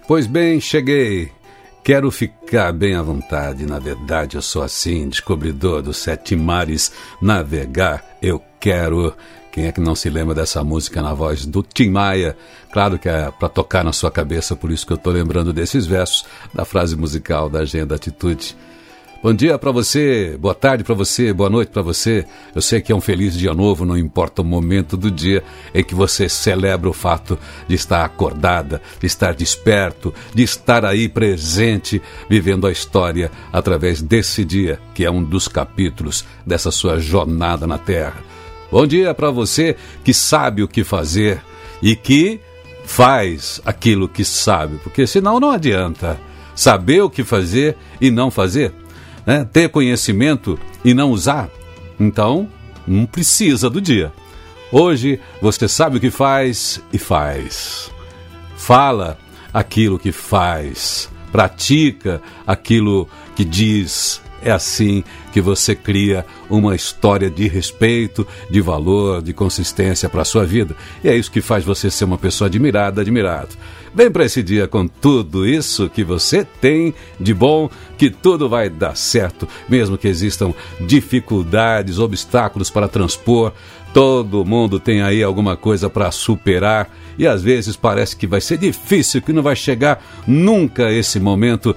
Pois bem, cheguei. Quero ficar bem à vontade. Na verdade, eu sou assim, descobridor dos 7 mares. Navegar, eu quero. Quem é que não se lembra dessa música na voz do Tim Maia? Claro que é para tocar na sua cabeça, por isso que eu estou lembrando desses versos da frase musical da Agenda Atitude. Bom dia para você, boa tarde para você, boa noite para você. Eu sei que é um feliz dia novo, não importa o momento do dia em que você celebra o fato de estar acordada, de estar desperto, de estar aí presente, vivendo a história através desse dia, que é um dos capítulos dessa sua jornada na Terra. Bom dia para você que sabe o que fazer e que faz aquilo que sabe, porque senão não adianta saber o que fazer e não fazer. Ter conhecimento e não usar, então não precisa do dia. Hoje você sabe o que faz e faz. Fala aquilo que faz, pratica aquilo que diz. É assim que você cria uma história de respeito, de valor, de consistência para a sua vida. E é isso que faz você ser uma pessoa admirado. Vem para esse dia com tudo isso que você tem de bom, que tudo vai dar certo, mesmo que existam dificuldades, obstáculos para transpor. Todo mundo tem aí alguma coisa para superar e às vezes parece que vai ser difícil, que não vai chegar nunca esse momento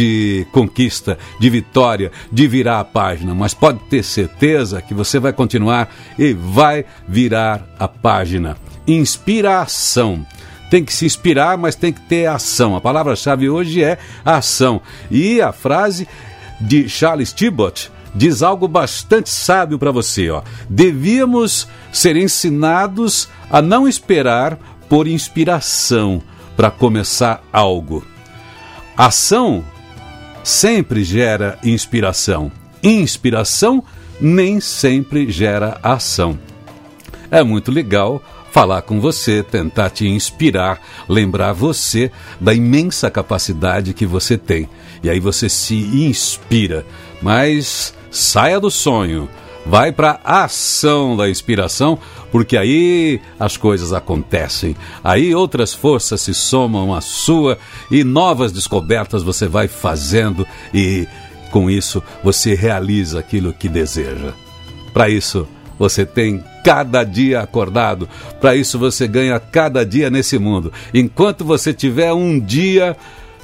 de conquista, de vitória, de virar a página. Mas pode ter certeza que você vai continuar e vai virar a página. Inspiração. Tem que se inspirar, mas tem que ter ação. A palavra-chave hoje é ação. E a frase de Charles Tibot diz algo bastante sábio para você. Devíamos ser ensinados a não esperar por inspiração para começar algo. Ação sempre gera inspiração. Inspiração nem sempre gera ação. É muito legal falar com você, tentar te inspirar, lembrar você da imensa capacidade que você tem. E aí você se inspira, mas saia do sonho, vai para a ação da inspiração, porque aí as coisas acontecem. Aí outras forças se somam à sua e novas descobertas você vai fazendo e com isso você realiza aquilo que deseja. Para isso você tem cada dia acordado, para isso você ganha cada dia nesse mundo. Enquanto você tiver um dia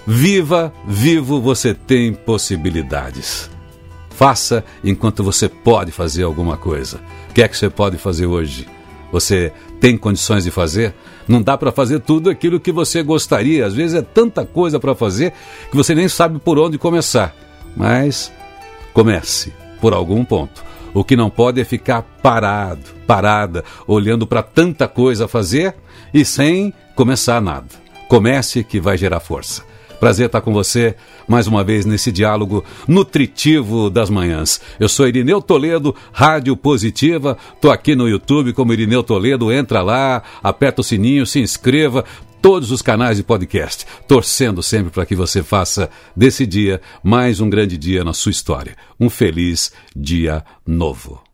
vivo, você tem possibilidades. Faça enquanto você pode fazer alguma coisa. O que é que você pode fazer hoje? Você tem condições de fazer? Não dá para fazer tudo aquilo que você gostaria. Às vezes é tanta coisa para fazer que você nem sabe por onde começar. Mas comece por algum ponto. O que não pode é ficar parada, olhando para tanta coisa a fazer e sem começar nada. Comece que vai gerar força. Prazer estar com você mais uma vez nesse diálogo nutritivo das manhãs. Eu sou Irineu Toledo, Rádio Positiva. Estou aqui no YouTube como Irineu Toledo. Entra lá, aperta o sininho, se inscreva. Todos os canais de podcast. Torcendo sempre para que você faça desse dia mais um grande dia na sua história. Um feliz dia novo.